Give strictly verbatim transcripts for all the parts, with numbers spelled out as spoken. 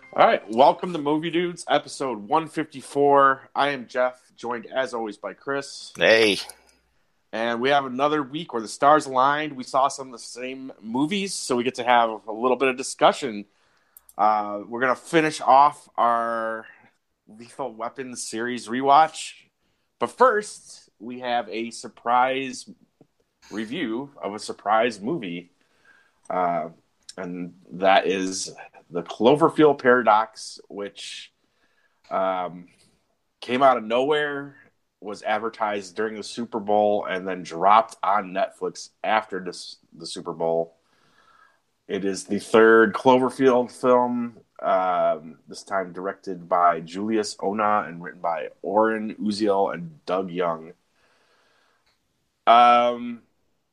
All right, welcome to Movie Dudes, episode one fifty-four. I am Jeff, joined as always by Chris. Hey. And we have another week where the stars aligned. We saw some of the same movies, so we get to have a little bit of discussion. Uh, we're going to finish off our Lethal Weapon series rewatch. But first, we have a surprise review of a surprise movie. Uh, and that is The Cloverfield Paradox, which um, came out of nowhere, was advertised during the Super Bowl, and then dropped on Netflix after this, the Super Bowl. It is the third Cloverfield film, um, this time directed by Julius Ona and written by Oren Uziel and Doug Young. Um,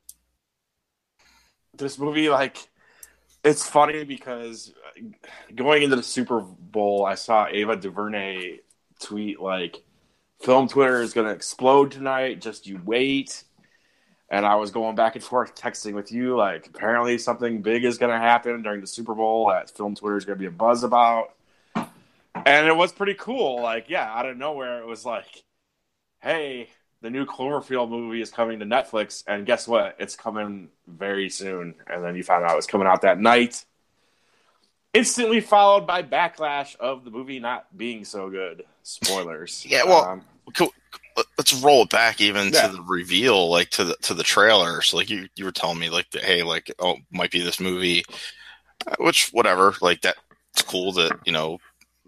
this movie, like, it's funny because going into the Super Bowl, I saw Ava DuVernay tweet, like, film Twitter is going to explode tonight, just you wait. And I was going back and forth texting with you, like, apparently something big is going to happen during the Super Bowl that film Twitter is going to be a buzz about. And it was pretty cool. Like, yeah, out of nowhere, it was like, hey, the new Cloverfield movie is coming to Netflix, and guess what? It's coming very soon. And then you found out it was coming out that night. Instantly followed by backlash of the movie not being so good. Spoilers. Yeah, well, um, cool. Let's roll it back even yeah. to the reveal, like to the to the trailers. Like you, you were telling me, like, that, hey, like, oh, might be this movie, which whatever. Like that's cool that you know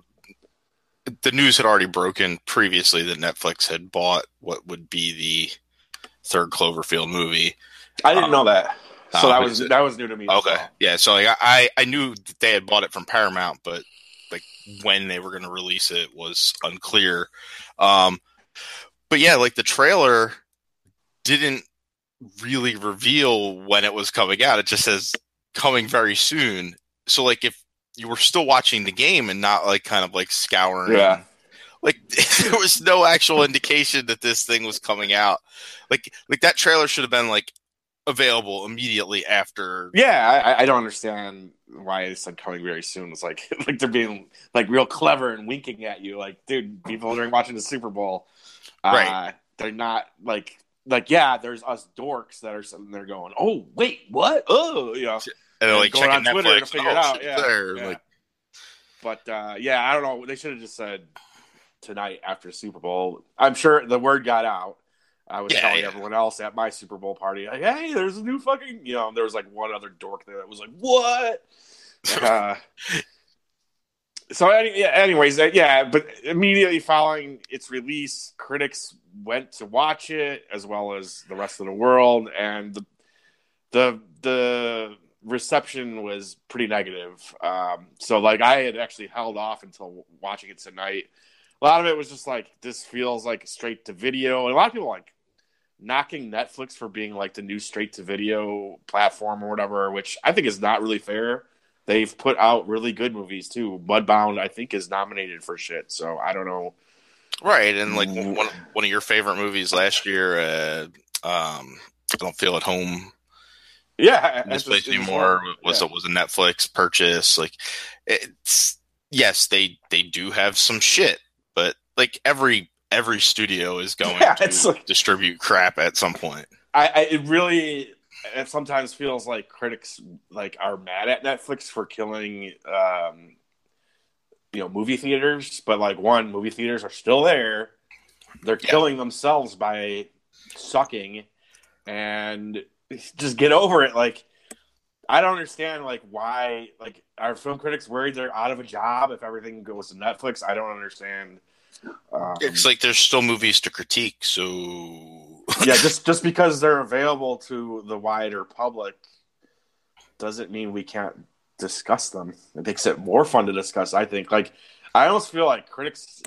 the news had already broken previously that Netflix had bought what would be the third Cloverfield movie. I didn't um, know that. So uh, that was that was new to me. Okay, well. yeah. So like I I knew that they had bought it from Paramount, but like when they were going to release it was unclear. Um, but yeah, like the trailer didn't really reveal when it was coming out. It just says coming very soon. So like if you were still watching the game and not like kind of like scouring, yeah, like there was no actual indication that this thing was coming out. Like like that trailer should have been like available immediately after. Yeah, I, I don't understand why they said coming very soon. It's like like they're being like real clever and winking at you. Like, dude, people during watching the Super Bowl, uh, Right. they're not like like yeah. There's us dorks that are sitting there going, oh wait, what? Oh, you know, and, and like going checking on Twitter Netflix to figure oh, it out. shit, Yeah, there. yeah. Like, but uh, yeah, I don't know. They should have just said tonight after Super Bowl. I'm sure the word got out. I was yeah, telling yeah. everyone else at my Super Bowl party, like, hey, there's a new fucking, you know, there was like one other dork there that was like, what? uh, so, any, yeah, anyways, uh, yeah, but immediately following its release, critics went to watch it as well as the rest of the world, and the the, the reception was pretty negative. Um, so, like, I had actually held off until watching it tonight. A lot of it was just like, this feels like straight to video, and a lot of people like knocking Netflix for being like the new straight to video platform or whatever, which I think is not really fair. They've put out really good movies too. Mudbound, I think, is nominated for shit. So I don't know. Right, and like one one of your favorite movies last year, uh, um, I Don't Feel at Home. Yeah, in this place anymore was yeah. was a Netflix purchase. Like, it's yes, they they do have some shit, but like every. Every studio is going yeah, to it's like, distribute crap at some point. I, I it really it sometimes feels like critics like are mad at Netflix for killing um, you know movie theaters, but like one movie theaters are still there. They're Yeah. killing themselves by sucking, and just get over it. Like, I don't understand like why like are film critics worried they're out of a job if everything goes to Netflix? I don't understand. Um, It's like there's still movies to critique, so yeah, just just because they're available to the wider public doesn't mean we can't discuss them. It makes it more fun to discuss, I think. Like, I almost feel like critics,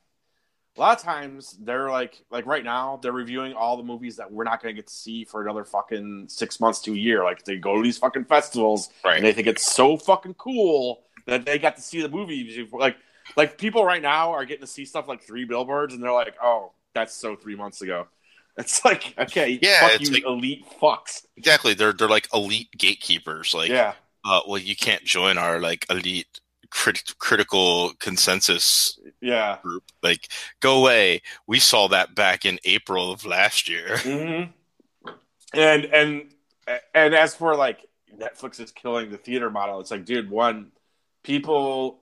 a lot of times they're like, like right now, they're reviewing all the movies that we're not going to get to see for another fucking six months to a year. Like, they go to these fucking festivals, right. and they think it's so fucking cool that they got to see the movie. Like, like people right now are getting to see stuff like Three Billboards, and they're like, oh, that's so three months ago. It's like, okay, yeah, fuck it's you, like, elite fucks. Exactly, they're they're like elite gatekeepers. Like, yeah, uh, well, you can't join our like elite crit- critical consensus yeah. group. Like, go away. We saw that back in April of last year. Mm-hmm. And and and as for like Netflix is killing the theater model, it's like, dude, one, people,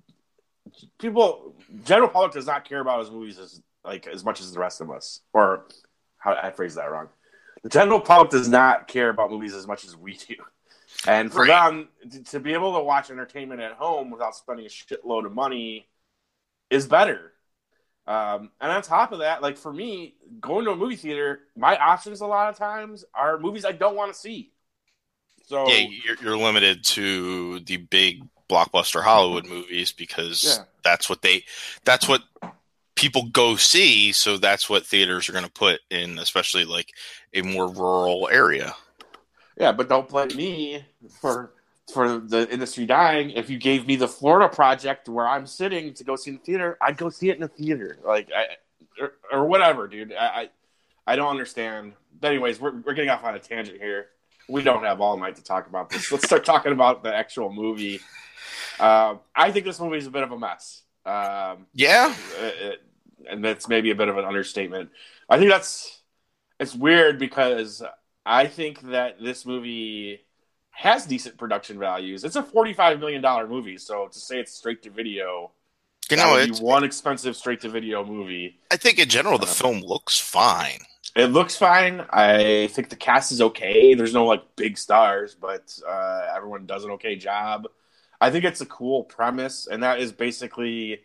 people, general public does not care about his movies as like as much as the rest of us. Or how I phrase that wrong. The general public does not care about movies as much as we do. And for Right. them to be able to watch entertainment at home without spending a shitload of money is better. Um, and on top of that, like for me, going to a movie theater, my options a lot of times are movies I don't want to see. So Yeah, you're, you're limited to the big blockbuster Hollywood movies because yeah. that's what they, that's what people go see. So that's what theaters are going to put in, especially like a more rural area. Yeah, but don't blame me for for the industry dying. If you gave me the Florida Project where I'm sitting to go see in the theater, I'd go see it in the theater, like I, or, or whatever, dude. I, I I don't understand. But anyways, we're we're getting off on a tangent here. We don't have all night to talk about this. Let's start talking about the actual movie. Uh, I think this movie is a bit of a mess. Um, Yeah, it, it, and that's maybe a bit of an understatement. I think that's it's weird because I think that this movie has decent production values. It's a forty-five million dollars movie, so to say it's straight to video, you that know, would it's, be one expensive straight to video movie. I think in general the Uh, film looks fine. It looks fine. I think the cast is okay. There's no like big stars, but uh, everyone does an okay job. I think it's a cool premise, and that is basically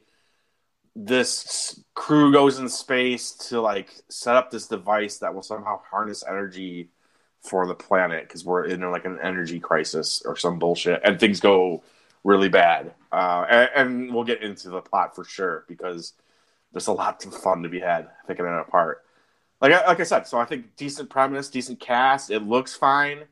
this crew goes in space to like set up this device that will somehow harness energy for the planet because we're in like an energy crisis or some bullshit, and things go really bad. Uh, and, and we'll get into the plot for sure because there's a lot of fun to be had picking it apart. Like I, like I said, so I think decent premise, decent cast. It looks fine.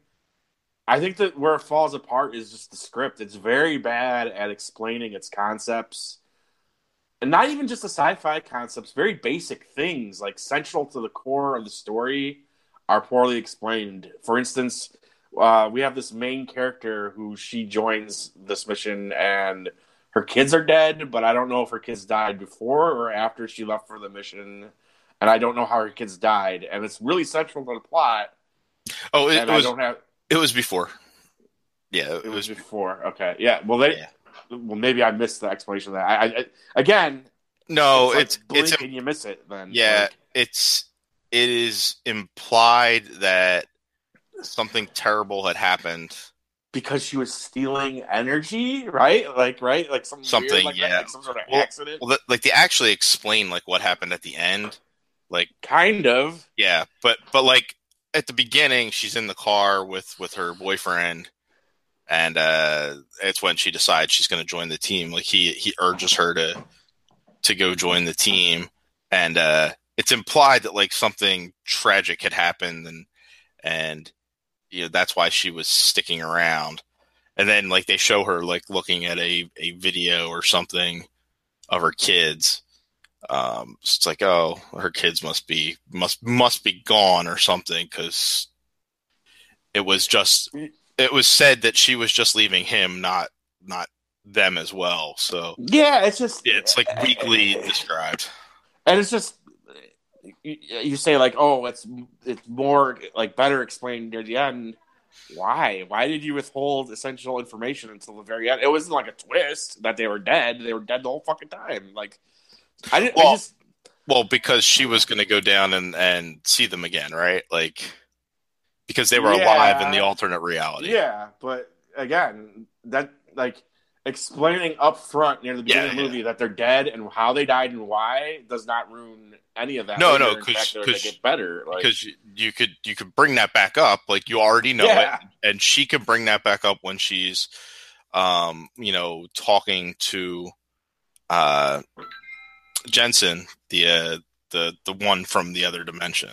I think that where it falls apart is just the script. It's very bad at explaining its concepts. And not even just the sci-fi concepts, very basic things like central to the core of the story are poorly explained. For instance, uh, we have this main character who she joins this mission and her kids are dead, but I don't know if her kids died before or after she left for the mission. And I don't know how her kids died. And it's really central to the plot. Oh, it, and it was I don't have it was before. Yeah, it was before. Okay. Yeah. Well they Yeah. well maybe I missed the explanation of that. I, I again No, it's, like it's blink it's and you miss it then. yeah, Like, it's it is implied that something terrible had happened. because she was stealing energy, right? Like, right? Like some Something, weird, like yeah. that, like some sort of Well, accident. Well, th- like they actually explain like what happened at the end. Like, Kind of. yeah, but but like at the beginning, she's in the car with with her boyfriend, and uh, it's when she decides she's going to join the team. Like he he urges her to to go join the team, and uh, it's implied that like something tragic had happened, and and you know that's why she was sticking around. And then like they show her like looking at a, a video or something of her kids. Um, it's like, oh, her kids must be must must be gone or something because it was just it was said that she was just leaving him, not not them as well. So Yeah, it's just it's like weakly described. and it's just you, you say like, oh, it's it's more like better explained near the end. Why? Why did you withhold essential information until the very end? It wasn't like a twist that they were dead. They were dead the whole fucking time. Like, I didn't. Well, I just well, because she was going to go down and, and see them again, right? Like, because they were Yeah. alive in the alternate reality. yeah, but again, that like explaining up front near the beginning Yeah, of the yeah. movie that they're dead and how they died and why does not ruin any of that. No, later. no, In 'cause- fact, they're- 'cause- they get better. Like, Because you, you could you could bring that back up, like you already know Yeah. it, and she could bring that back up when she's, um, you know, talking to, uh, Jensen, the uh, the the one from the other dimension.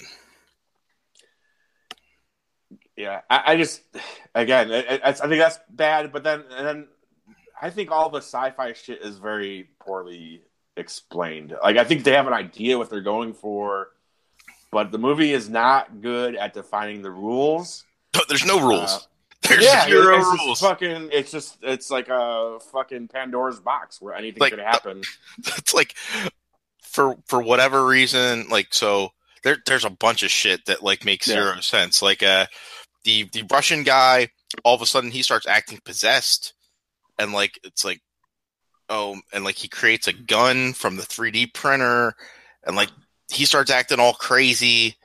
yeah, I, I just again, it, it, I think that's bad. But then, and then I think all the sci-fi shit is very poorly explained. Like, I think they have an idea what they're going for, but the movie is not good at defining the rules. But there's no rules. Uh, There's Yeah, zero it's rules. just fucking. It's just it's like a fucking Pandora's box where anything Like could happen. it's like for for whatever reason, like so there there's a bunch of shit that like makes Yeah. zero sense. Like uh the the Russian guy, all of a sudden he starts acting possessed, and like it's like oh, and like he creates a gun from the three D printer, and like he starts acting all crazy,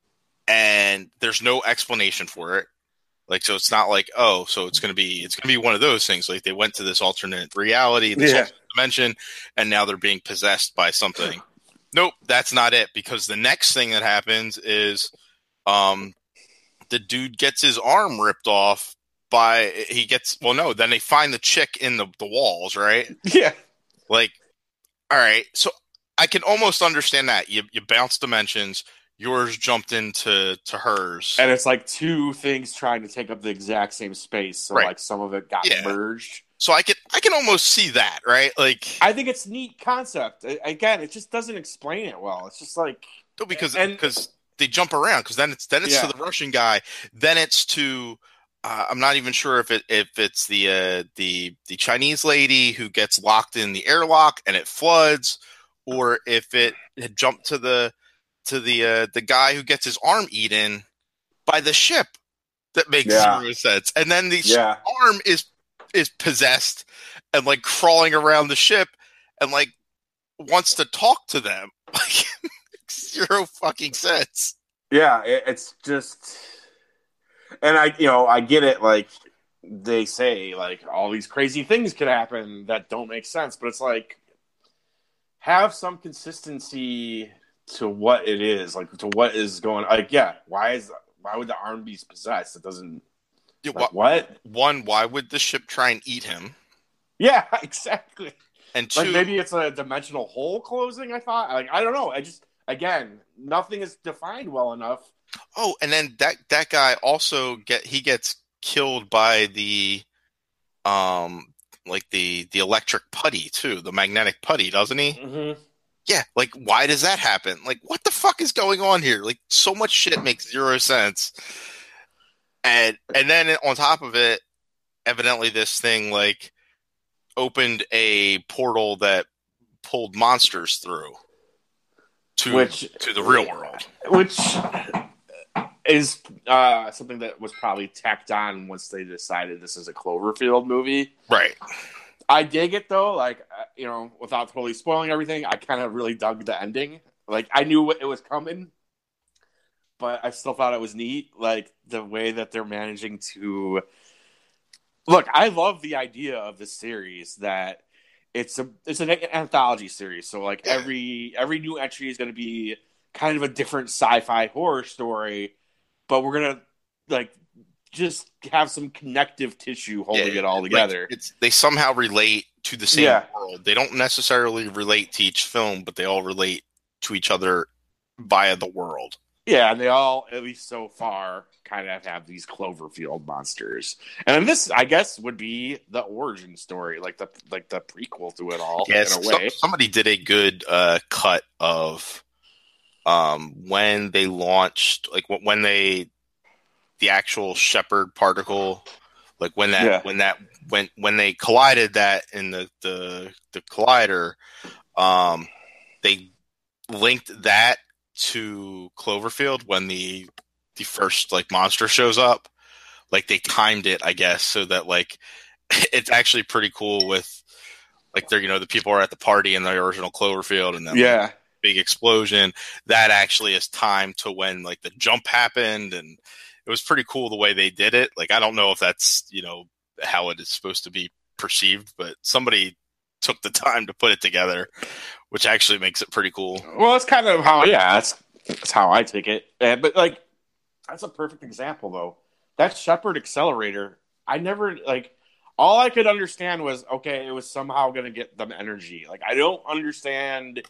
and there's no explanation for it. Like, so it's not like, oh, so it's gonna be it's gonna be one of those things. Like they went to this alternate reality, this Yeah. alternate dimension, and now they're being possessed by something. Nope, that's not it. Because the next thing that happens is, um, the dude gets his arm ripped off by he gets well, no, then they find the chick in the the walls, right? Yeah. Like, all right, so I can almost understand that you you bounce dimensions. Yours jumped into to hers, And it's like two things trying to take up the exact same space, so right. like some of it got yeah. merged. So I can I can almost see that, right? Like I think it's a neat concept. Again, it just doesn't explain it well. It's just like no, because and, because they jump around. Because then it's then it's yeah. to the Russian guy. Then it's to uh, I'm not even sure if it if it's the uh, the the Chinese lady who gets locked in the airlock and it floods, or if it had jumped to the to the uh, the guy who gets his arm eaten by the ship. That makes yeah. zero sense. And then the yeah. arm is is possessed and like crawling around the ship and like wants to talk to them. Like zero fucking sense. Yeah, it, it's just, and I, you know, I get it. Like they say, like all these crazy things could happen that don't make sense, but it's like have some consistency to what it is, like to what is going. Like, yeah, why is why would the arm be possessed? It doesn't. Yeah, like, wh- what? One, why would the ship try and eat him? Yeah, exactly. And two, like maybe it's a dimensional hole closing. I thought, like I don't know. I just again, nothing is defined well enough. Oh, and then that that guy also get he gets killed by the um like the the electric putty too, the magnetic putty, doesn't he? Mm-hmm. Yeah, like why does that happen? Like what the fuck is going on here? Like so much shit makes zero sense. And and then on top of it, evidently this thing like opened a portal that pulled monsters through to which to the real world. Which is uh, something that was probably tacked on once they decided this is a Cloverfield movie. Right. I dig it though, like you know, without totally spoiling everything. I kind of really dug the ending. Like I knew it was coming, but I still thought it was neat. Like the way that they're managing to look. I love the idea of this series that it's a it's an anthology series. So like every every new entry is going to be kind of a different sci-fi horror story, but we're gonna like just have some connective tissue holding yeah, it all together. Like it's, they somehow relate to the same yeah. world. They don't necessarily relate to each film, but they all relate to each other via the world. Yeah, and they all, at least so far, kind of have these Cloverfield monsters. And this, I guess, would be the origin story, like the like the prequel to it all. Yes, in a way. So, somebody did a good uh, cut of um, when they launched, like when they the actual Shepard particle, like when that yeah. when that when when they collided that in the the, the collider, um, they linked that to Cloverfield when the the first like monster shows up. Like they timed it, I guess, so that like it's actually pretty cool with like they're you know the people are at the party in the original Cloverfield and then yeah. like, big explosion that actually is timed to when like the jump happened, and it was pretty cool the way they did it. Like I don't know if that's you know how it is supposed to be perceived, but somebody took the time to put it together, which actually makes it pretty cool. Well, that's kind of how yeah that's that's how I take it. Uh, but like that's a perfect example though. That Shepard accelerator, I never like. All I could understand was okay, it was somehow going to get them energy. Like I don't understand.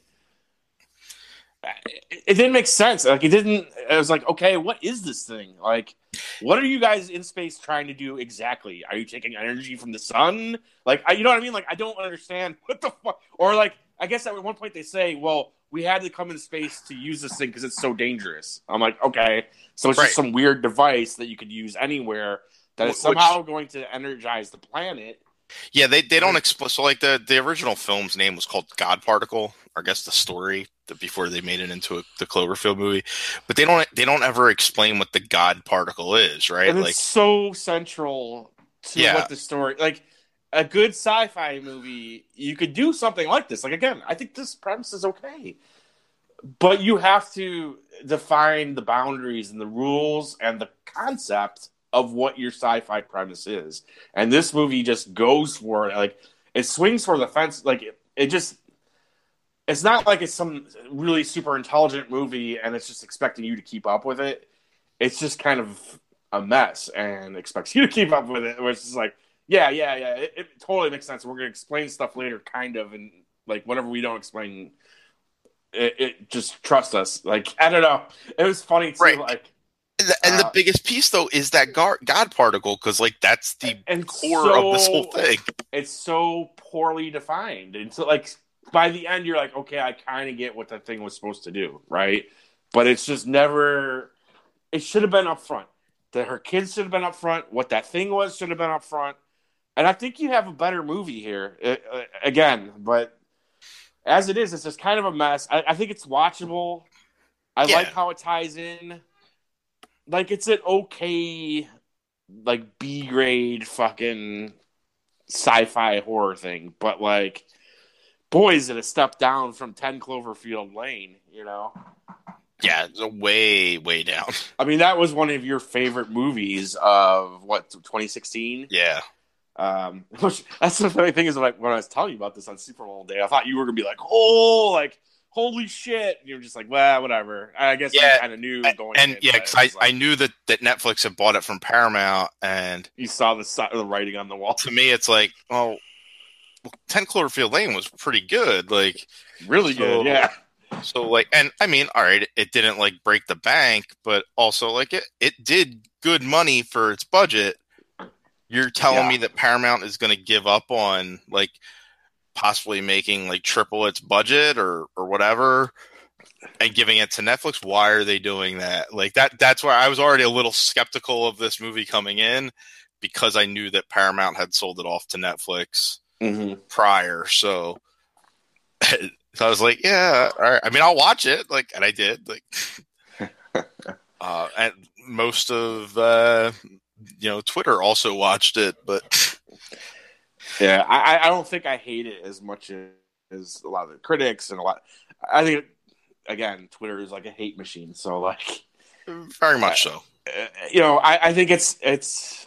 It, it didn't make sense. Like it didn't. It was like okay, what is this thing? Like, what are you guys in space trying to do exactly? Are you taking energy from the sun? Like, I, you know what I mean? Like I don't understand what the fuck. Or like, I guess at one point they say, well, we had to come into space to use this thing because it's so dangerous. I'm like, okay, so it's right. just some weird device that you could use anywhere. that is Which, somehow going to energize the planet. Yeah, they, they don't explain. So, like, the, the original film's name was called God Particle, or I guess the story, the, before they made it into a, the Cloverfield movie. But they don't they don't ever explain what the God Particle is, right? And it's like, so central to yeah. what the story... Like, a good sci-fi movie, you could do something like this. Like, again, I think this premise is okay. But you have to define the boundaries and the rules and the concept of what your sci-fi premise is. And this movie just goes for it. Like, it swings for the fence. Like, it, it just... It's not like it's some really super intelligent movie and it's just expecting you to keep up with it. It's just kind of a mess and expects you to keep up with it. Where it's just like, yeah, yeah, yeah. It, it totally makes sense. We're going to explain stuff later, kind of. And, like, whatever we don't explain, it, it just trust us. Like, I don't know. It was funny, too. Right. Like, And the, and uh, the biggest piece, though, is that God, God Particle, because, like, that's the and core so, of this whole thing. It's so poorly defined. And so, like, by the end, you're like, okay, I kind of get what that thing was supposed to do, right? But it's just never... It should have been up front. That her kids should have been up front. What that thing was should have been up front. And I think you have a better movie here. Uh, again, but as it is, it's just kind of a mess. I, I think it's watchable. I Yeah. like how it ties in. Like, it's an okay, like, B-grade fucking sci-fi horror thing. But, like, boy, is it a step down from ten Cloverfield Lane, you know? Yeah, it's a way, way down. I mean, that was one of your favorite movies of, what, twenty sixteen? Yeah. Um, which, that's the funny thing is, like, when I was telling you about this on Super Bowl day, I thought you were going to be like, oh, like, holy shit. And you're just like, well, whatever. I guess Yeah. you kind of knew going And, in, yeah, but because it I, was like, I knew that, that Netflix had bought it from Paramount, and you saw the, si- the writing on the wall. to me, it's like, oh, well, ten Cloverfield Lane was pretty good. Like, Really so- good, yeah. So, like, and I mean, all right, it didn't, like, break the bank, but also, like, it, it did good money for its budget. You're telling Yeah. me that Paramount is going to give up on, like, possibly making, like, triple its budget or, or whatever and giving it to Netflix? Why are they doing that? Like, that, that's why I was already a little skeptical of this movie coming in, because I knew that Paramount had sold it off to Netflix Mm-hmm. prior. So, so I was like, yeah, all right. I mean, I'll watch it. Like, and I did. Like, uh, and most of, uh, you know, Twitter also watched it, but Yeah, I, I don't think I hate it as much as a lot of the critics and a lot. I think, again, Twitter is like a hate machine. So, like, very much so. uh, you know, I, I think it's it's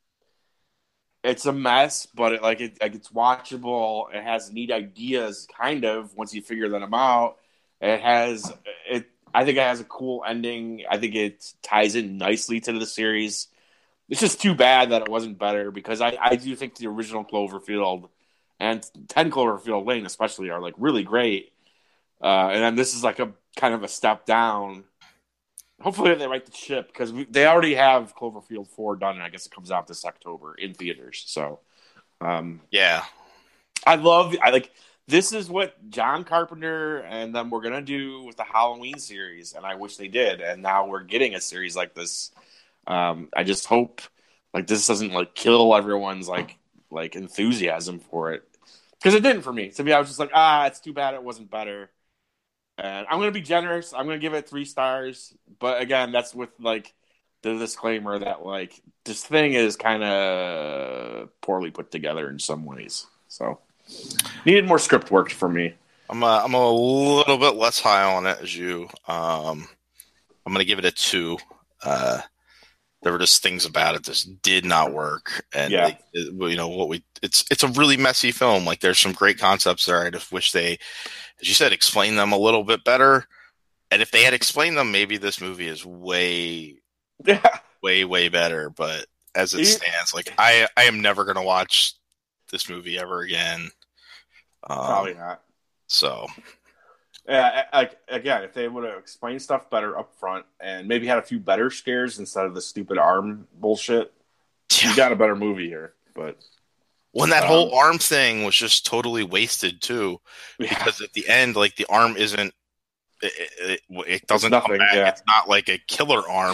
it's a mess, but it, like it like it's watchable. It has neat ideas, kind of, once you figure them out. It has it. I think it has a cool ending. I think it ties in nicely to the series. It's just too bad that it wasn't better, because I, I do think the original Cloverfield and ten Cloverfield Lane especially are like really great. Uh, and then this is like a kind of a step down. Hopefully they right the ship, because they already have Cloverfield four done, and I guess it comes out this October in theaters. So, um, Yeah. I love I like this is what John Carpenter and them were gonna do with the Halloween series, and I wish they did. And now we're getting a series like this. Um, I just hope like this doesn't like kill everyone's like like enthusiasm for it, because it didn't for me. To me, I was just like, ah, it's too bad it wasn't better. And I'm gonna be generous. I'm gonna give it three stars. But again, that's with like the disclaimer that like this thing is kind of poorly put together in some ways. So needed more script work for me. I'm a, I'm a little bit less high on it as you. Um, I'm going to give it a two. Uh, there were just things about it that did not work, and Yeah. like, it- you know what we. It's it's a really messy film. Like, there's some great concepts there. I just wish they, as you said, explain them a little bit better. And if they had explained them, maybe this movie is way, Yeah. way, way better. But as it You- stands, like I I am never going to watch this movie ever again. Um, Probably not. So Yeah, like again, if they would have explained stuff better up front and maybe had a few better scares instead of the stupid arm bullshit, yeah. you got a better movie here. But When that Um, whole arm thing was just totally wasted too, yeah, because at the end, like the arm isn't, it, it, it doesn't nothing, come back. yeah. It's not like a killer arm.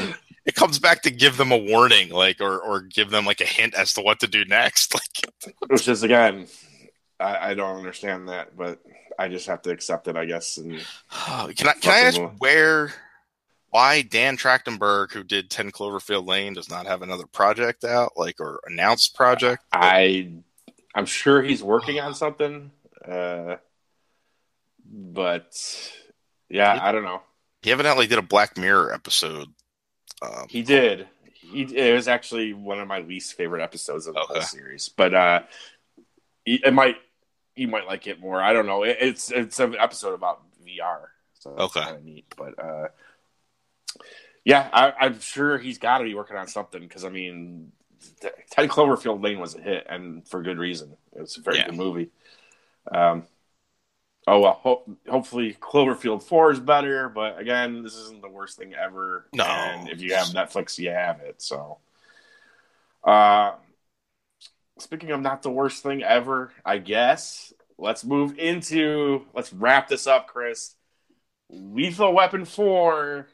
it comes back to give them a warning, like, or or give them like a hint as to what to do next. Like, which is again, I, I don't understand that, but I just have to accept it, I guess. And can I can I ask where why Dan Trachtenberg, who did ten Cloverfield Lane, does not have another project out, like, or announced project? I I'm sure he's working on something, uh, but yeah, I don't know. He evidently did a Black Mirror episode. Um, he did. He, it was actually one of my least favorite episodes of the okay. whole series, but uh, it might you might like it more. I don't know. It, it's it's an episode about V R, so that's okay. kind of neat. But uh, yeah, I, I'm sure he's got to be working on something because I mean, ten Cloverfield Lane was a hit, and for good reason. It was a very yeah. good movie. Um. Oh, well, ho- hopefully Cloverfield four is better, but again, this isn't the worst thing ever. No. And if you have Netflix, you have it. So, uh, speaking of not the worst thing ever, I guess, let's move into, let's wrap this up, Chris. Lethal Weapon four,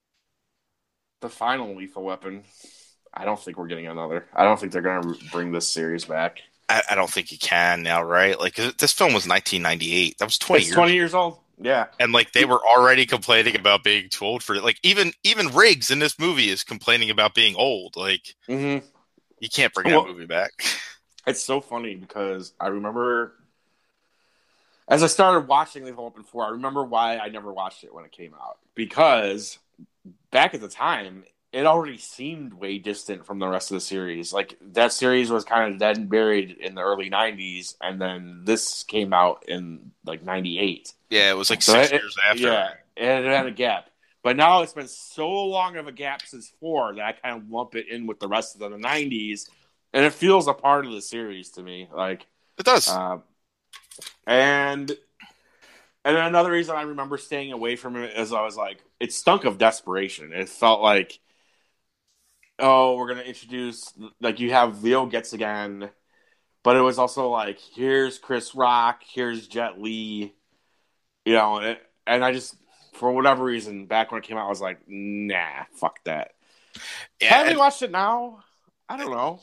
the final Lethal Weapon. I don't think we're getting another. I don't think they're going to bring this series back. I, I don't think you can now, right? Like, this film was nineteen ninety-eight. That was twenty it's years. twenty years old. Yeah. And like they were already complaining about being too old for it. Like even even Riggs in this movie is complaining about being old. Like mm-hmm. you can't bring well, that movie back. It's so funny because I remember as I started watching Lethal Weapon four, I remember why I never watched it when it came out. Because back at the time, it already seemed way distant from the rest of the series. Like, that series was kind of dead and buried in the early nineties, and then this came out in, like, ninety-eight. Yeah, it was like so six it, years after. Yeah, it had a gap. But now it's been so long of a gap since four that I kind of lump it in with the rest of the nineties, and it feels a part of the series to me. Like It does. Uh, and... And another reason I remember staying away from it is I was like, it stunk of desperation. It felt like, oh, we're going to introduce, like, you have Leo Getz again, but it was also like, here's Chris Rock, here's Jet Li, you know, and, and I just, for whatever reason, back when it came out, I was like, nah, fuck that. Yeah, Having and- watched it now, I don't know.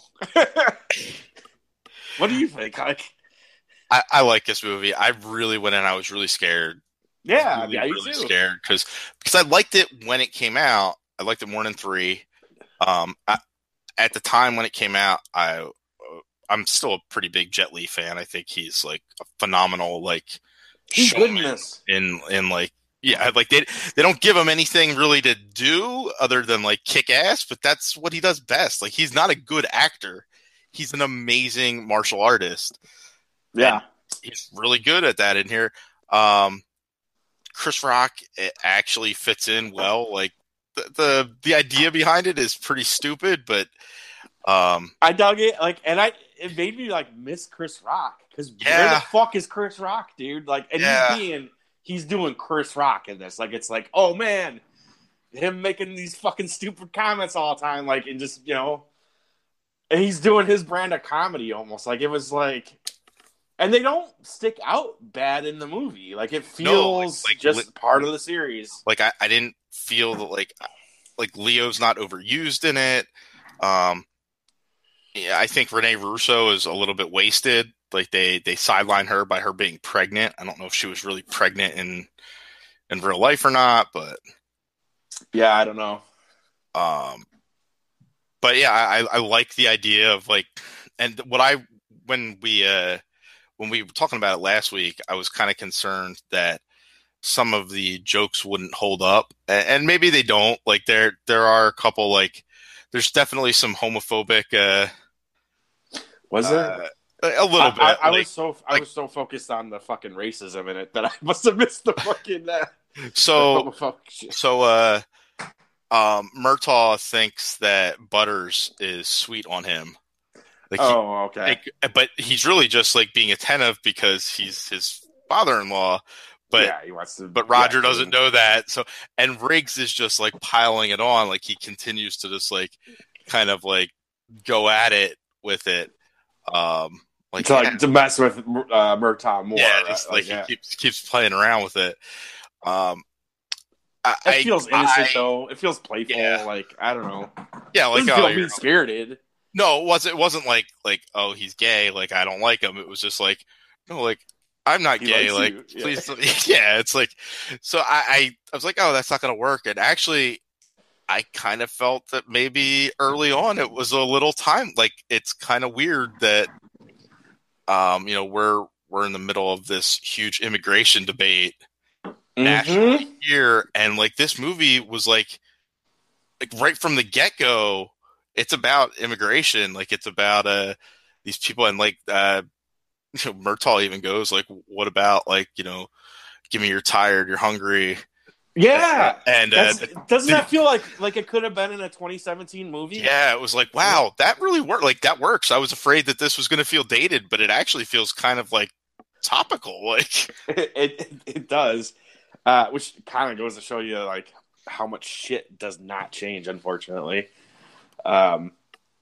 What do you think? Like, I, I like this movie. I really went in, I was really scared. Yeah, really, yeah, you really too. scared because because I liked it when it came out. I liked it more than three. Um, I, at the time when it came out, I I'm still a pretty big Jet Li fan. I think he's like a phenomenal like he's goodness in in like yeah like they they don't give him anything really to do other than like kick ass, but that's what he does best. Like he's not a good actor. He's an amazing martial artist. Yeah, and he's really good at that in here. Um, Chris Rock it actually fits in well. Like the, the the idea behind it is pretty stupid, but um, I dug it. Like, and I it made me like miss Chris Rock because yeah. where the fuck is Chris Rock, dude? Like, and yeah. he's being he's doing Chris Rock in this. Like, it's like, oh man, him making these fucking stupid comments all the time, like, and just you know, and he's doing his brand of comedy almost. Like, it was like. And they don't stick out bad in the movie. Like, it feels no, like, like, just li- part of the series. Like, I, I didn't feel that, like, like Leo's not overused in it. Um, yeah, I think Rene Russo is a little bit wasted. Like, they, they sideline her by her being pregnant. I don't know if she was really pregnant in in real life or not, but... Yeah, I don't know. Um, But, yeah, I, I like the idea of, like... And what I... When we... Uh, When we were talking about it last week, I was kind of concerned that some of the jokes wouldn't hold up, and maybe they don't. Like there, there are a couple. Like there's definitely some homophobic. Uh, was there uh, a little I, bit? I, I like, was so I like, was so focused on the fucking racism in it that I must have missed the fucking. Uh, so the homophobic shit. so uh, um, Murtaugh thinks that Butters is sweet on him. Like oh, okay. Like, but he's really just like being attentive because he's his father-in-law. But yeah, he wants to. But Roger yeah, doesn't know that. So and Riggs is just like piling it on. Like he continues to just like kind of like go at it with it. Um, like to, like, to mess with uh, Murtaugh more. Yeah, just right? like, like yeah. he keeps keeps playing around with it. Um, I, It feels innocent I, though. It feels playful. Yeah. Like I don't know. Yeah, It like doesn't oh, feel mean spirited. no, it wasn't. It wasn't like like oh he's gay. Like I don't like him. It was just like no, like I'm not He gay. likes Like you. Yeah. please, yeah. It's like so I, I I was like oh that's not gonna work. And actually, I kind of felt that maybe early on it was a little time. Like it's kind of weird that um you know we're we're in the middle of this huge immigration debate Mm-hmm. nationally here, and like this movie was like like right from the get go, it's about immigration. Like it's about uh these people, and like uh you know, Murtaugh even goes like, "What about like you know, give me you're tired, you're hungry." Yeah, and uh, doesn't that feel like like it could have been in a twenty seventeen movie? Yeah, it was like, wow, that really worked. Like that works. I was afraid that this was going to feel dated, but it actually feels kind of like topical. Like it it, it does, uh, which kind of goes to show you like how much shit does not change, unfortunately. Um,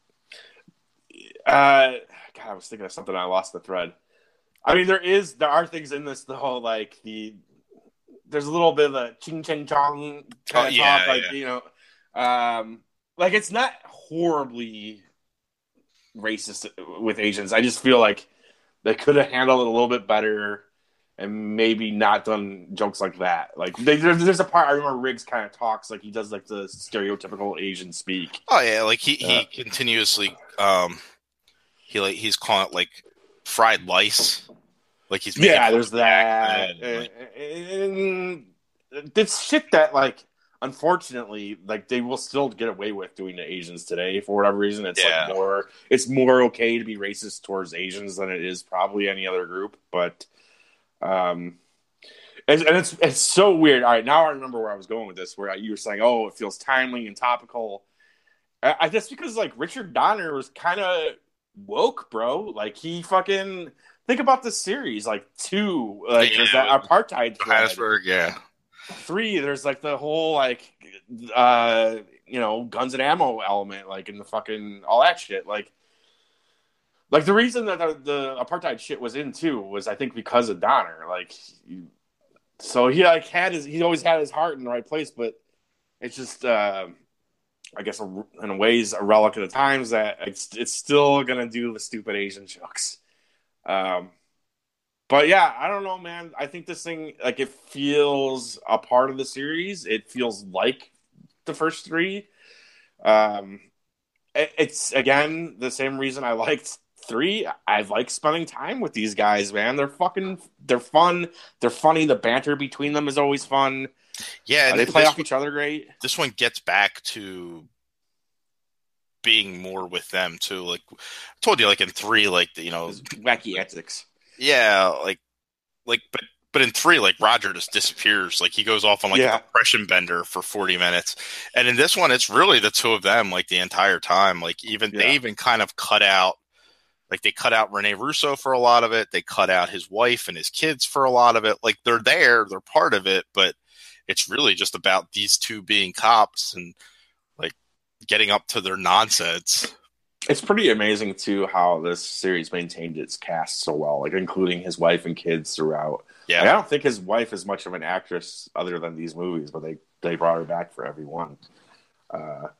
uh, God, I was thinking of something. I lost the thread. I mean, there is there are things in this though, like the. There's a little bit of a ching ching chong kind oh, of yeah, talk, like yeah. you know, um, like it's not horribly racist with Asians. I just feel like they could have handled it a little bit better, and maybe not done jokes like that. Like they, there's, there's a part I remember Riggs kind of talks like he does like the stereotypical Asian speak. Oh yeah, like he he Uh, continuously um he like he's calling it like fried lice. Like he's making yeah, there's that. accent and, like, And it's shit that like unfortunately like they will still get away with doing to Asians today for whatever reason. It's Yeah. like more it's more okay to be racist towards Asians than it is probably any other group. But um and, and it's it's so weird. All right, now I remember where I was going with this, where you were saying, "Oh, it feels timely and topical." I, I just because like Richard Donner was kind of woke, bro. Like he fucking think about the series. Like two, like Yeah, there's that apartheid thread. Johannesburg, yeah. Three, there's like the whole like uh you know guns and ammo element, like in the fucking all that shit. Like like the reason that the, the apartheid shit was in too was I think because of Donner. Like so he like had his he always had his heart in the right place, but it's just uh I guess in ways a relic of the times that it's it's still gonna do the stupid Asian jokes. Um, but yeah, I don't know, man. I think this thing like it feels a part of the series. It feels like the first three. Um, it, it's again the same reason I liked three. I like spending time with these guys, man. They're fucking they're fun. They're funny. The banter between them is always fun. Yeah, Uh, they play this, off each other great. This one gets back to being more with them too. Like I told you, like in three, like you know, His wacky antics. yeah, like like but but in three, like Roger just disappears. Like he goes off on like Yeah. a compression bender for forty minutes, and in this one, it's really the two of them like the entire time. Like even Yeah. they even kind of cut out. Like they cut out Rene Russo for a lot of it. They cut out his wife and his kids for a lot of it. Like they're there, they're part of it, but it's really just about these two being cops and like getting up to their nonsense. It's pretty amazing too how this series maintained its cast so well, like including his wife and kids throughout. Yeah, Like, I don't think his wife is much of an actress other than these movies, but they they brought her back for every one. Uh,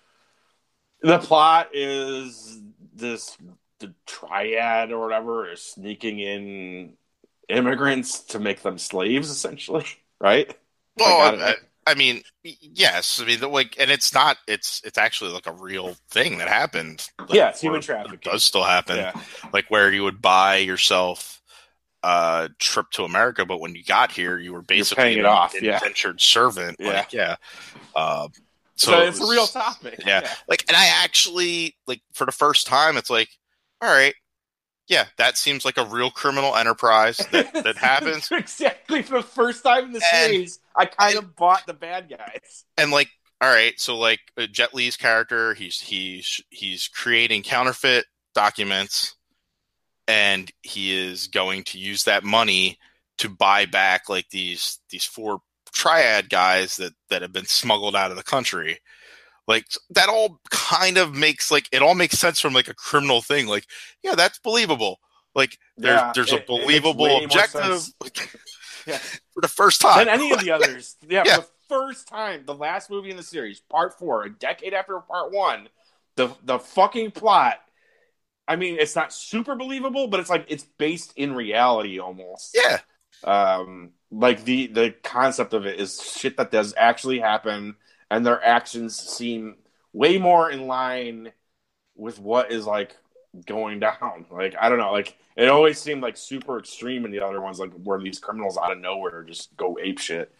the plot is this the triad or whatever is sneaking in immigrants to make them slaves, essentially, right? Well, Like, I- I, I mean, yes. I mean, the, like, and it's not. It's it's actually like a real thing that happened. Like, Yeah, it's human or trafficking. It does still happen. Yeah. Like where you would buy yourself a trip to America, but when you got here, you were basically paying it an off, yeah. indentured servant. Yeah. Like, yeah. Uh, so So, it it's was- a real topic. Yeah. Like, and I actually like for the first time, it's like, all right. Yeah, that seems like a real criminal enterprise that, that happens. Exactly. For the first time in the And- series, I kind of bought the bad guys. And like, all right, so like uh, Jet Li's character, he's he's he's creating counterfeit documents, and he is going to use that money to buy back like these these four triad guys that that have been smuggled out of the country. Like that all kind of makes like it all makes sense from like a criminal thing. Like, yeah, that's believable. Like there's Yeah, there's it- a it makes believable way more objective sense. like, Yeah. for the first time. Than any of the others. Yeah, Yeah. for the first time, the last movie in the series, part four, a decade after part one, the the fucking plot. I mean, it's not super believable, but it's like it's based in reality almost. Yeah. Um, like the the concept of it is shit that does actually happen, and their actions seem way more in line with what is like going down. Like I don't know, like it always seemed like super extreme in the other ones, like where these criminals out of nowhere just go ape shit.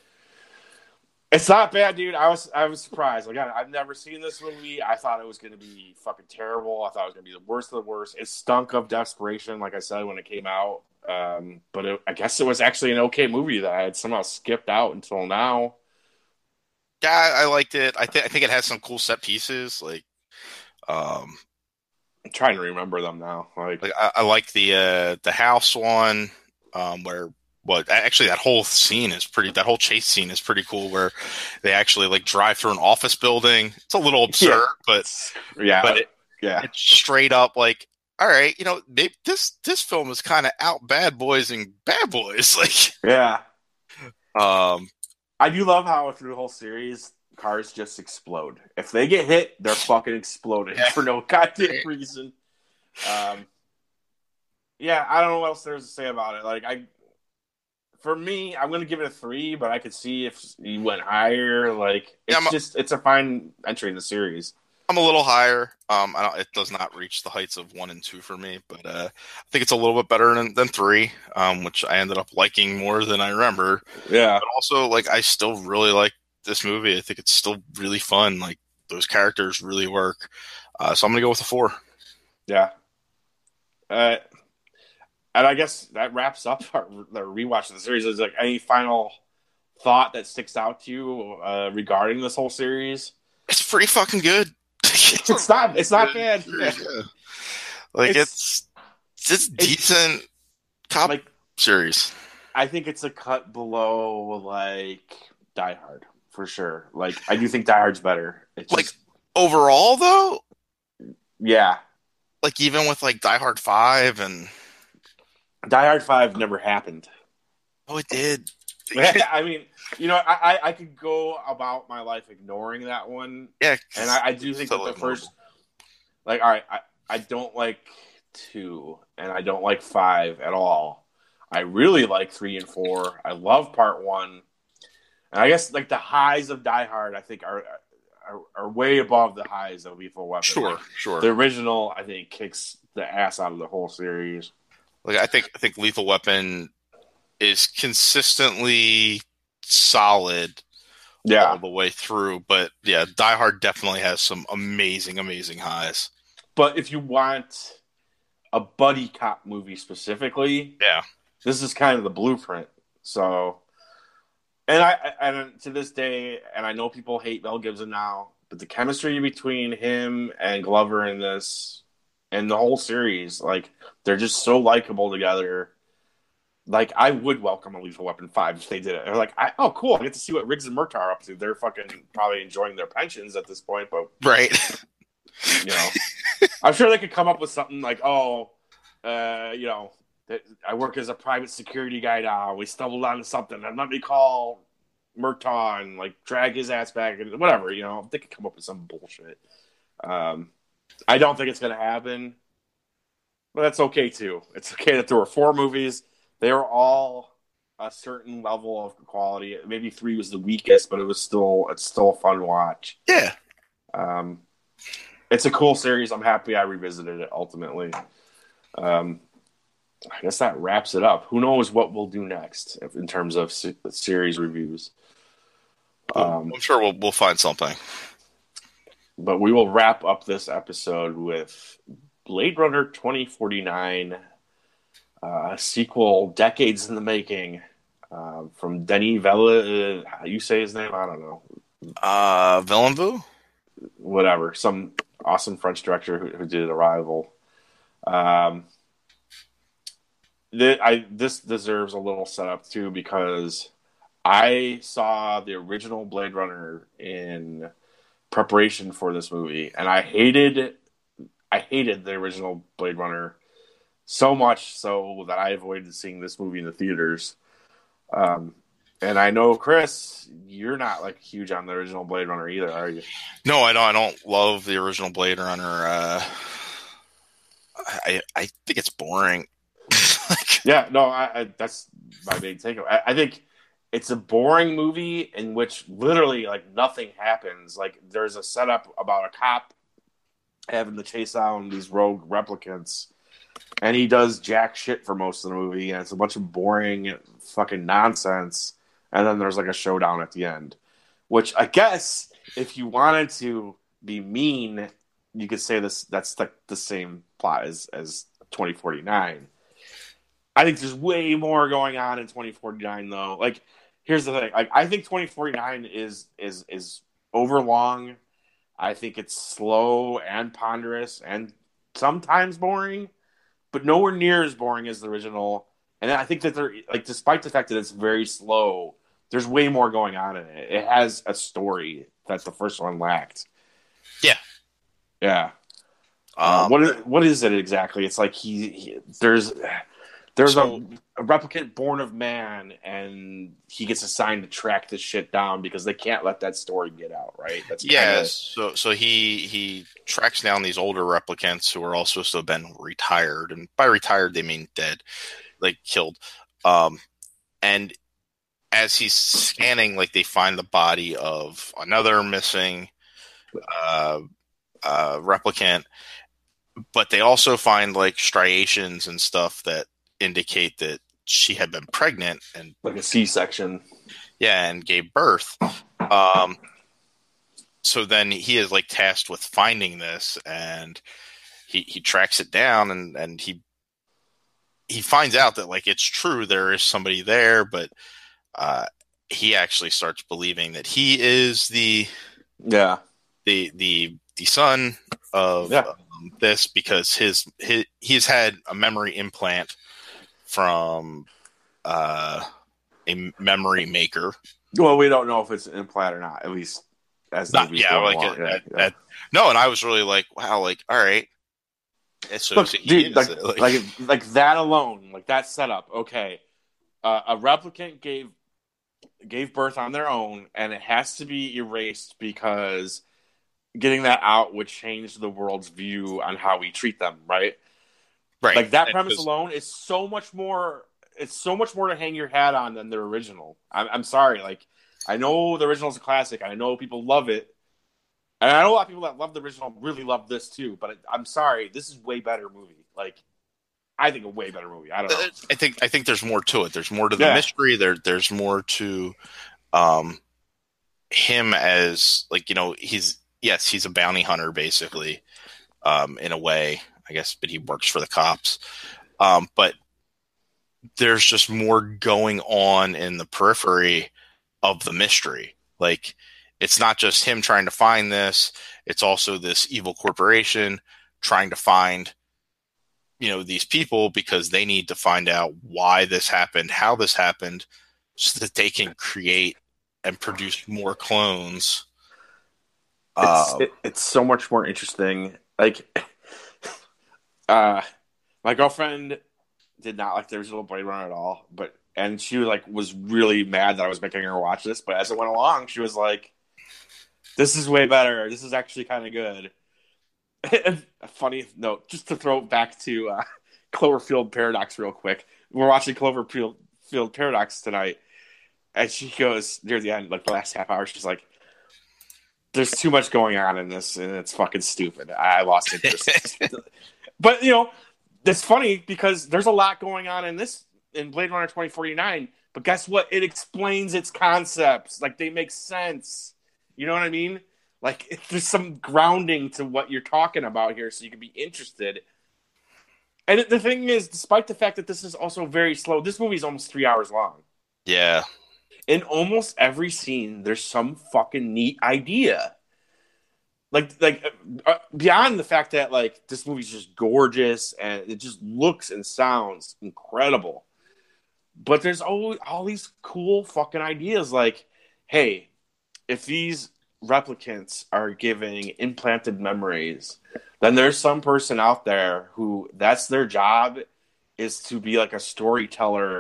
It's not bad, dude. I was I was surprised. Like I, I've never seen this movie. I thought it was going to be fucking terrible. I thought it was going to be the worst of the worst. It stunk of desperation, like I said when it came out. Um, but it, I guess it was actually an okay movie that I had somehow skipped out until now. Yeah, I, I liked it. I think I think it has some cool set pieces. Like, um, I'm trying to remember them now. Like, like I, I like the uh, the house one, um, where what actually that whole scene is pretty. That whole chase scene is pretty cool, where they actually like drive through an office building. It's a little absurd, yeah. but yeah, but it, yeah, it's straight up like, all right, you know, maybe this this film is kind of out bad boys and bad boys. Like, yeah. Um, I do love how through the whole series, cars just explode. If they get hit, they're fucking exploding yeah. for no goddamn reason. Um, yeah, I don't know what else there's to say about it. Like, I, for me, I'm going to give it a three, but I could see if you went higher. Like, it's yeah, just, it's a fine entry in the series. I'm a little higher. Um, I don't, it does not reach the heights of one and two for me, but uh, I think it's a little bit better than, than three, um, which I ended up liking more than I remember. Yeah. But also, like, I still really like this movie. I think it's still really fun. Like, those characters really work. Uh, so I'm going to go with a four. Yeah. Uh, and I guess that wraps up our, the rewatch of the series. Is like any final thought that sticks out to you uh, regarding this whole series? It's pretty fucking good. It's not. It's not bad. Yeah. Yeah. Like it's it's, it's decent cop like series. I think it's a cut below like Die Hard for sure. Like I do think Die Hard's better. It's like just, overall though, yeah. Like even with like Die Hard Five and Die Hard Five never happened. Oh, it did. I mean, you know, I, I I could go about my life ignoring that one. Yeah, and I, I do think that the first, like, all right, I, I don't like two, and I don't like five at all. I really like three and four. I love part one, and I guess like the highs of Die Hard, I think are are, are way above the highs of Lethal Weapon. Sure, like, sure. The original, I think, kicks the ass out of the whole series. Like I think I think Lethal Weapon is consistently solid yeah. all the way through. But yeah, Die Hard definitely has some amazing, amazing highs. But if you want a buddy cop movie specifically, yeah, this is kind of the blueprint. So, and I and to this day, and I know people hate Mel Gibson now, but the chemistry between him and Glover in this and the whole series, like they're just so likable together. Like, I would welcome a Lethal Weapon five if they did it. They're like, I, oh, cool. I get to see what Riggs and Murtaugh are up to. They're fucking probably enjoying their pensions at this point, but... Right. You know. I'm sure they could come up with something like, oh, uh, you know, I work as a private security guy now. We stumbled onto something. And let me call Murtaugh and, like, drag his ass back. And whatever, you know. They could come up with some bullshit. Um, I don't think it's going to happen. But that's okay, too. It's okay that there were four movies. They were all a certain level of quality. Maybe three was the weakest, but it was still it's still a fun watch. Yeah, um, it's a cool series. I'm happy I revisited it. Ultimately, um, I guess that wraps it up. Who knows what we'll do next in terms of se- series reviews? Um, I'm sure we'll we'll find something. But we will wrap up this episode with Blade Runner twenty forty-nine. Uh, a sequel decades in the making uh, from Denis Villeneuve. Uh, how you say his name? I don't know. Uh, Villeneuve? Whatever. Some awesome French director who, who did Arrival. Um, th- I, this deserves a little setup, too, because I saw the original Blade Runner in preparation for this movie, and I hated I hated the original Blade Runner so much so that I avoided seeing this movie in the theaters. Um, And I know, Chris, you're not like huge on the original Blade Runner either, are you? No, I don't. I don't love the original Blade Runner. Uh, I I think it's boring. Like, Yeah, no, I, I, that's my big takeaway. I, I think it's a boring movie in which literally like nothing happens. Like there's a setup about a cop having to chase down these rogue replicants, and he does jack shit for most of the movie, and it's a bunch of boring fucking nonsense. And then there's like a showdown at the end, which I guess if you wanted to be mean, you could say this that's the, the same plot as as twenty forty-nine. I think there's way more going on in twenty forty-nine though. Like, here's the thing: like, I think twenty forty-nine is is is overlong. I think it's slow and ponderous and sometimes boring, but nowhere near as boring as the original. And I think that they're like, despite the fact that it's very slow, there's way more going on in it. It has a story that the first one lacked. yeah. Yeah. Uh, Um, what is, what is it exactly? It's like he, he there's there's so a, a replicant born of man, and he gets assigned to track this shit down because they can't let that story get out, right? That's yeah. kinda, So so he he tracks down these older replicants who are all supposed to have been retired, and by retired they mean dead, like killed. Um, and as he's scanning, like they find the body of another missing uh, uh, replicant, but they also find like striations and stuff that indicate that she had been pregnant and like a C-section. yeah, and gave birth. Um, so then he is like tasked with finding this, and he he tracks it down, and and he he finds out that like it's true, there is somebody there, but uh, he actually starts believing that he is the Yeah. the the the son of Yeah. um, this because his, his he's had a memory implant from uh, a memory maker. Well, we don't know if it's an implant or not, at least as the Not movie's yeah, going like along. at, Yeah, at, yeah. at, no, and I was really like, wow, like all right. So, Look, so he dude, is, like, like, like like that alone, like that setup. Okay, uh, a replicant gave gave birth on their own, and it has to be erased because getting that out would change the world's view on how we treat them. Right? right. Like that And premise 'cause- alone is so much more. It's so much more to hang your hat on than the original. I'm, I'm sorry. Like I know the original is a classic. I know people love it. And I know a lot of people that love the original really love this too, but I'm sorry, this is way better movie. Like, I think a way better movie. I don't know. I think I think there's more to it. There's more to the Yeah. mystery. There there's more to um him as like, you know, he's yes, he's a bounty hunter basically, um, in a way, I guess, but he works for the cops. Um, but there's just more going on in the periphery of the mystery. Like it's not just him trying to find this, it's also this evil corporation trying to find, you know, these people because they need to find out why this happened, how this happened, so that they can create and produce more clones. It's Uh, it, it's so much more interesting. Like, uh, my girlfriend did not like the original Blade Runner at all, but and she was like was really mad that I was making her watch this. But as it went along, she was like, "This is way better. This is actually kind of good." A funny note, just to throw it back to uh, Cloverfield Paradox real quick. We're watching Cloverfield Field Paradox tonight, and she goes near the end, like the last half hour, she's like, "There's too much going on in this, and it's fucking stupid. I lost interest." But you know, that's funny because there's a lot going on in this in Blade Runner twenty forty-nine. But guess what? It explains its concepts. Like they make sense. You know what I mean? Like, there's some grounding to what you're talking about here, so you can be interested. And the thing is, despite the fact that this is also very slow, this movie is almost three hours long. yeah. In almost every scene, there's some fucking neat idea. Like, like uh, beyond the fact that like this movie's just gorgeous and it just looks and sounds incredible, but there's all all these cool fucking ideas. Like, hey, if these replicants are giving implanted memories, then there's some person out there who that's their job is to be like a storyteller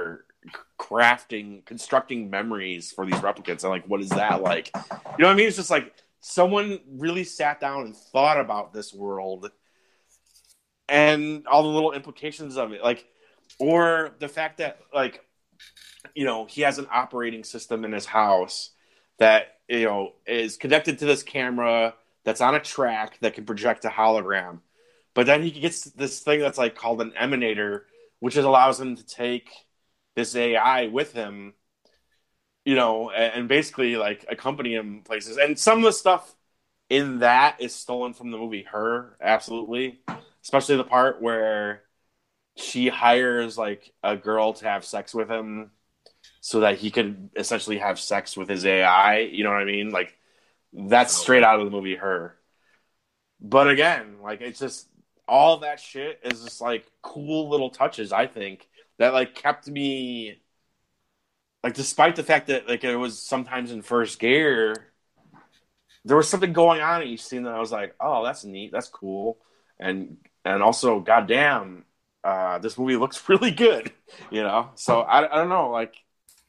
crafting, constructing memories for these replicants. And like, what is that like? You know what I mean? It's just like someone really sat down and thought about this world and all the little implications of it. Like, or the fact that like, you know, he has an operating system in his house that, you know, is connected to this camera that's on a track that can project a hologram. But then he gets this thing that's like called an emanator, which is, allows him to take this A I with him, you know, and, and basically like accompany him places. And some of the stuff in that is stolen from the movie Her, absolutely. Especially the part where she hires like a girl to have sex with him so that he could essentially have sex with his A I. You know what I mean? Like, that's straight out of the movie Her. But again, like, it's just, all that shit is just like cool little touches, I think, that like kept me, like, despite the fact that like it was sometimes in first gear, there was something going on in each scene that I was like, oh, that's neat, that's cool. And and also, goddamn, uh, this movie looks really good, you know? So I, I don't know, like,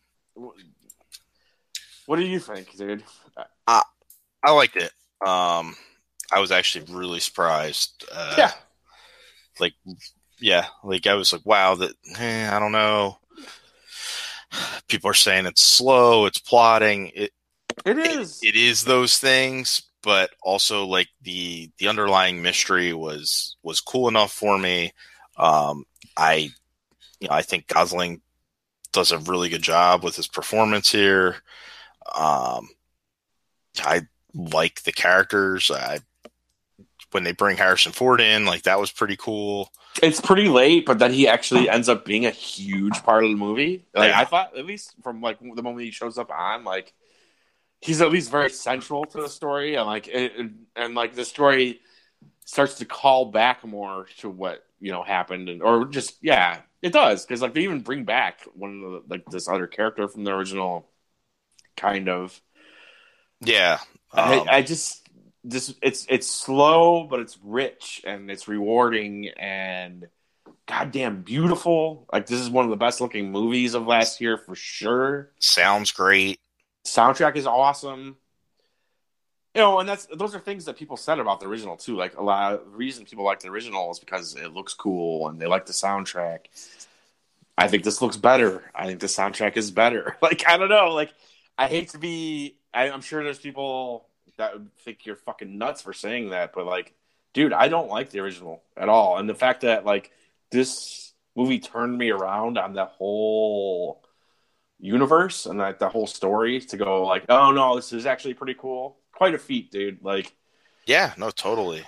what do you think, dude? I, I liked it. Um, I was actually really surprised. Uh, yeah. Like, yeah, like I was like, wow, that, eh, I don't know. People are saying it's slow, it's plotting. It, it is. It, it is those things, but also like the the underlying mystery was was cool enough for me. Um, I, you know, I think Gosling does a really good job with his performance here. Um, I like the characters. I when they bring Harrison Ford in, like, that was pretty cool. It's pretty late, but then he actually ends up being a huge part of the movie. Like, yeah. I thought, at least from like the moment he shows up on, like, he's at least very central to the story, and like, it, and like the story starts to call back more to what, you know, happened, and or just yeah, it does, because like they even bring back one of the, like this other character from the original, kind of. Yeah, um, I, I just. This it's it's slow, but it's rich and it's rewarding and goddamn beautiful. Like, this is one of the best looking movies of last year for sure. Sounds great. Soundtrack is awesome. You know, and that's those are things that people said about the original too. Like, a lot of the reason people like the original is because it looks cool and they like the soundtrack. I think this looks better. I think the soundtrack is better. Like, I don't know. Like, I hate to be. I, I'm sure there's people that would think you're fucking nuts for saying that, but like, dude, I don't like the original at all. And the fact that like this movie turned me around on that whole universe and like the whole story to go like, oh no, this is actually pretty cool. Quite a feat, dude. Like, yeah, no, totally.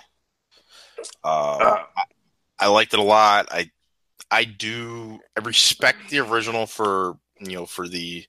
Uh, uh, I, I liked it a lot. I, I do. I respect the original for you know for the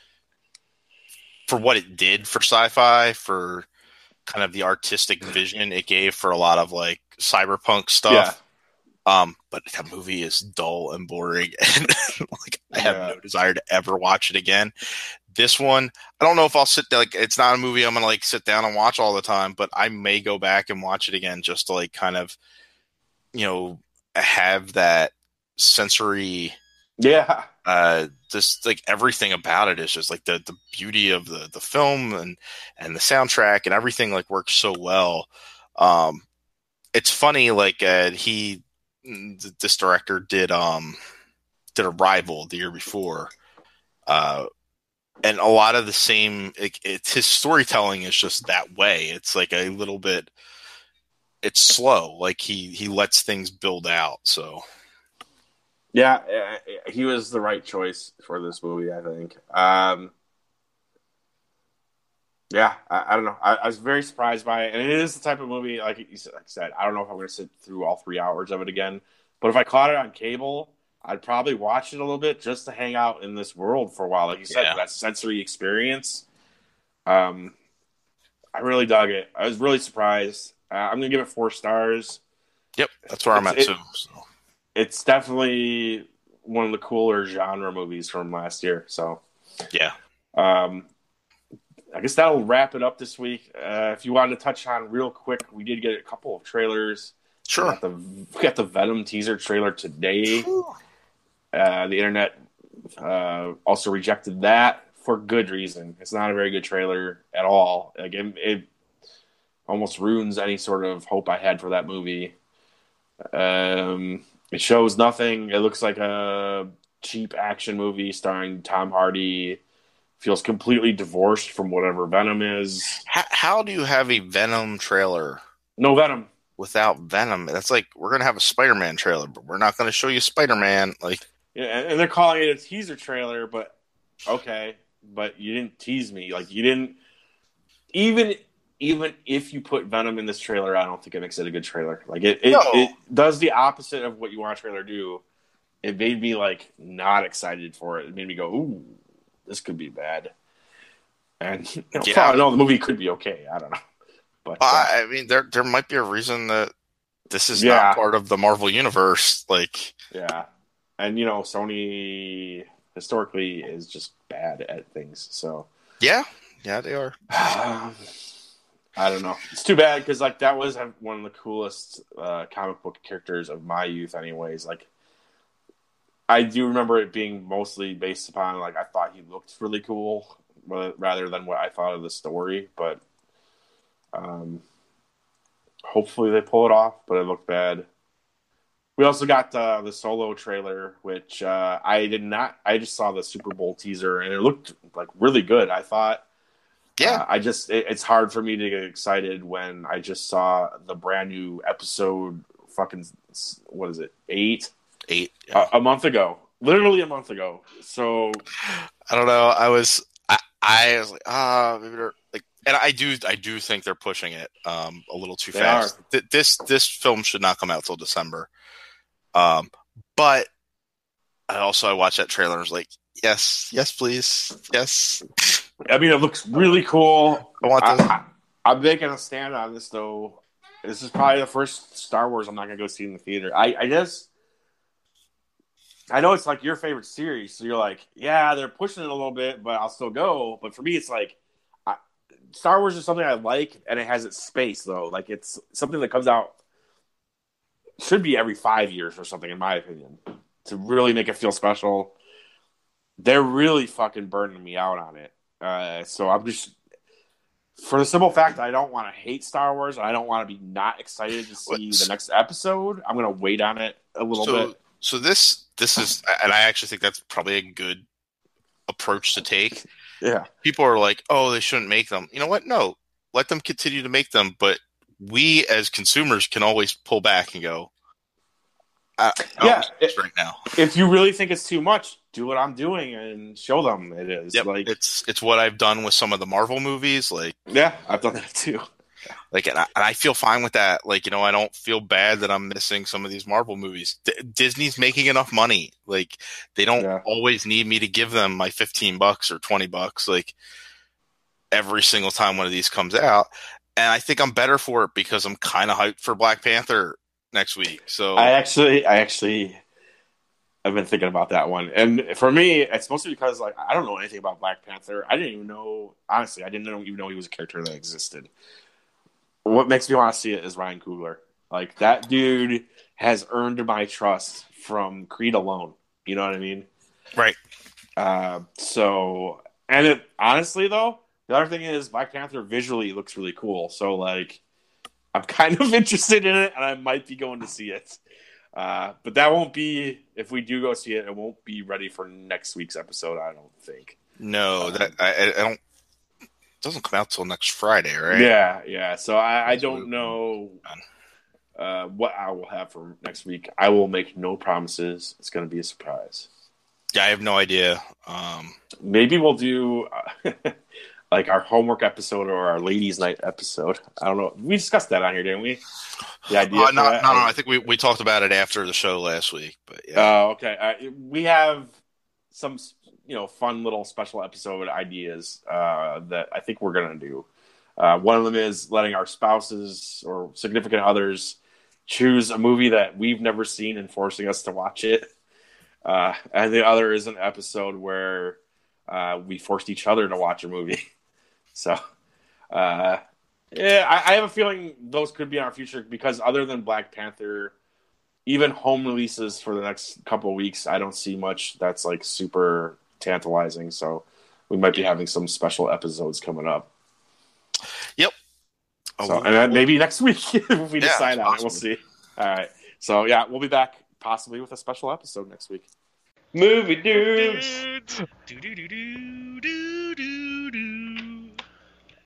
for what it did for sci-fi, for kind of the artistic vision it gave for a lot of like cyberpunk stuff. Yeah. Um, but that movie is dull and boring, and like I have yeah. no desire to ever watch it again. This one, I don't know if I'll sit there, like, it's not a movie I'm gonna like sit down and watch all the time, but I may go back and watch it again just to like kind of, you know, have that sensory. Yeah. Uh, just like everything about it is just like the, the beauty of the, the film and, and the soundtrack and everything like works so well. Um, it's funny, like, uh, he, this director did, um, did Arrival the year before. Uh, and a lot of the same, it, it's his storytelling is just that way. It's like a little bit, it's slow. Like he, he lets things build out. So. Yeah, he was the right choice for this movie, I think. Um, yeah, I, I don't know. I, I was very surprised by it. And it is the type of movie, like you said, I don't know if I'm going to sit through all three hours of it again. But if I caught it on cable, I'd probably watch it a little bit just to hang out in this world for a while. Like you said, yeah. that sensory experience. Um, I really dug it. I was really surprised. Uh, I'm going to give it four stars. Yep, that's where I'm at, it, too. So. It's definitely one of the cooler genre movies from last year. So, yeah. Um, I guess that'll wrap it up this week. Uh, if you wanted to touch on real quick, we did get a couple of trailers. Sure. We got the, we got the Venom teaser trailer today. Uh, the internet uh, also rejected that for good reason. It's not a very good trailer at all. Like it, it almost ruins any sort of hope I had for that movie. Um, it shows nothing. It looks like a cheap action movie starring Tom Hardy. Feels completely divorced from whatever Venom is. How, how do you have a Venom trailer No Venom without Venom? That's like we're gonna have a Spider-Man trailer, but we're not gonna show you Spider-Man. Like, yeah, and they're calling it a teaser trailer, but okay, but you didn't tease me. Like you didn't even even if you put Venom in this trailer, I don't think it makes it a good trailer. Like it it, no. it does the opposite of what you want a trailer to do. It made me like not excited for it. It made me go, ooh, this could be bad. And you know, yeah, no, the movie could be okay. I don't know, but uh, I mean, there there might be a reason that this is yeah. not part of the Marvel universe. Like, yeah, and you know, Sony historically is just bad at things. So yeah, yeah, they are. um, I don't know. It's too bad because like that was one of the coolest uh, comic book characters of my youth, anyways. Like. I do remember it being mostly based upon, like, I thought he looked really cool rather than what I thought of the story. But um, hopefully they pull it off, but it looked bad. We also got uh, the Solo trailer, which uh, I did not, I just saw the Super Bowl teaser, and it looked, like, really good. I thought, yeah, uh, I just, it, it's hard for me to get excited when I just saw the brand new episode, fucking, what is it, eight? Eight yeah. a, a month ago, literally a month ago. So I don't know. I was, I, I was like, ah, maybe they're like, and I do, I do think they're pushing it um, a little too they fast. Are. Th- this, this film should not come out till December. Um, but I also I watched that trailer and was like, yes, yes, please, yes. I mean, it looks really cool. I want this. I, I, I'm making a stand on this though. This is probably the first Star Wars I'm not gonna go see in the theater. I, I guess. I know it's like your favorite series, so you're like, yeah, they're pushing it a little bit, but I'll still go. But for me, it's like I, Star Wars is something I like, and it has its space though. Like it's something that comes out should be every five years or something, in my opinion, to really make it feel special. They're really fucking burning me out on it, uh, so I'm just for the simple fact that I don't want to hate Star Wars, and I don't want to be not excited to see the next episode. I'm gonna wait on it a little so, bit. So this this is, and I actually think that's probably a good approach to take. Yeah. People are like, oh, they shouldn't make them. You know what? No, let them continue to make them. But we as consumers can always pull back and go, I, I yeah, it, right now. If you really think it's too much, do what I'm doing and show them it is. Yep, like it's it's what I've done with some of the Marvel movies. Like, yeah, I've done that too. Like, and I, and I feel fine with that. Like, you know, I don't feel bad that I'm missing some of these Marvel movies. D- Disney's making enough money. Like, they don't yeah. always need me to give them my fifteen bucks or twenty bucks, like, every single time one of these comes out. And I think I'm better for it because I'm kind of hyped for Black Panther next week. So I actually, I actually, I've been thinking about that one. And for me, it's mostly because, like, I don't know anything about Black Panther. I didn't even know, honestly, I didn't even know he was a character that existed. What makes me want to see it is Ryan Coogler. Like, that dude has earned my trust from Creed alone. You know what I mean? Right. Uh, so, and it, honestly, though, the other thing is Black Panther visually looks really cool. So, like, I'm kind of interested in it, and I might be going to see it. Uh, but that won't be, if we do go see it, it won't be ready for next week's episode, I don't think. No, that I, I don't. It doesn't come out till next Friday, right? Yeah, yeah. So I, I don't know uh, what I will have for next week. I will make no promises. It's going to be a surprise. Yeah, I have no idea. Um, Maybe we'll do uh, like our homework episode or our ladies' night episode. I don't know. We discussed that on here, didn't we? The idea. uh, for not, that? no, no. I think we, we talked about it after the show last week. But yeah. Oh, uh, okay. Uh, we have some, you know, fun little special episode ideas uh, that I think we're gonna do. Uh, one of them is letting our spouses or significant others choose a movie that we've never seen and forcing us to watch it. Uh, and the other is an episode where uh, we forced each other to watch a movie. So, uh, yeah, I, I have a feeling those could be in our future because other than Black Panther, even home releases for the next couple of weeks, I don't see much that's like super tantalizing. So we might be having some special episodes coming up. Yep. So, and then maybe next week if we Yeah, decide on it, possible. we'll see. All right. So yeah, we'll be back possibly with a special episode next week. Movie dudes. Do do do do do.